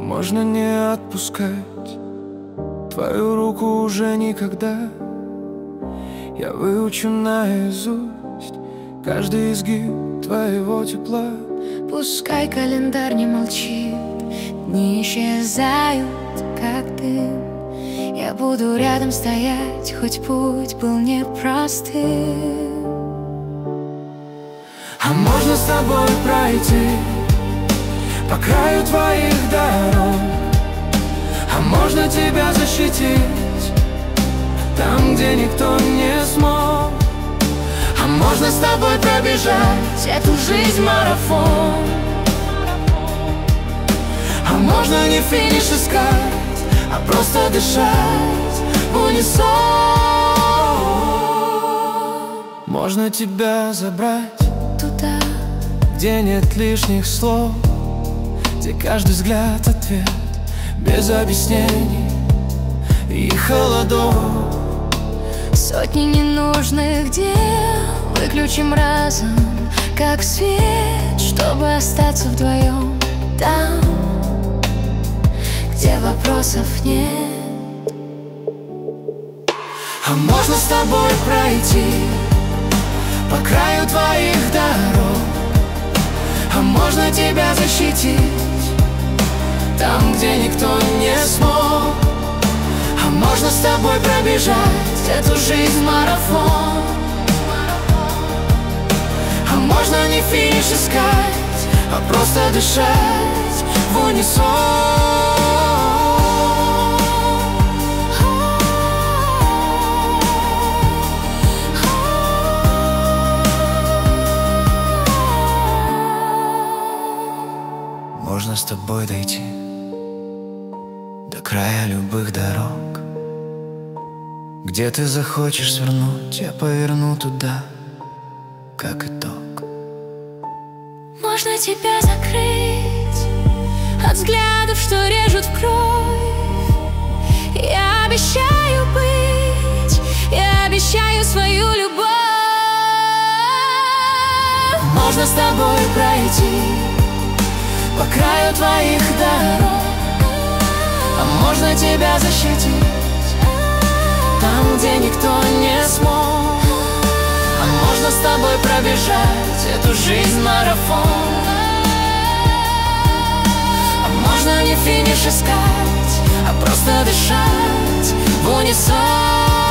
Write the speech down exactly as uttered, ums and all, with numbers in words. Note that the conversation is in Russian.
можно не отпускать твою руку уже никогда. Я выучу наизусть каждый изгиб твоего тепла. Пускай календарь не молчит, дни исчезают, как дым. Я буду рядом стоять, хоть путь был непростым. А можно с тобой пройти по краю твоих дорог, а можно тебя защитить там, где никто не смог. А можно с тобой пробежать эту жизнь марафон, а можно не финиш искать, а просто дышать в унисон. Можно тебя забрать туда, где нет лишних слов, где каждый взгляд ответ, без объяснений и холодов. Сотни ненужных дел выключим разом, как свет, чтобы остаться вдвоем там, где вопросов нет. А можно с тобой пройти по краю твоих дорог, а можно тебя защитить там, где никто не смог. А можно с тобой пробежать эту жизнь марафон, а можно не финиш искать, а просто дышать в унисон. Можно с тобой дойти до края любых дорог, где ты захочешь свернуть, я поверну туда, как итог. Можно тебя закрыть от взглядов, что режут в кровь. Я обещаю быть, я обещаю свою любовь. Можно с тобой пройти по краю твоих дорог, а можно тебя защитить там, где никто не смог. А можно с тобой пробежать эту жизнь марафон, а можно не финиш искать, а просто дышать в унисон.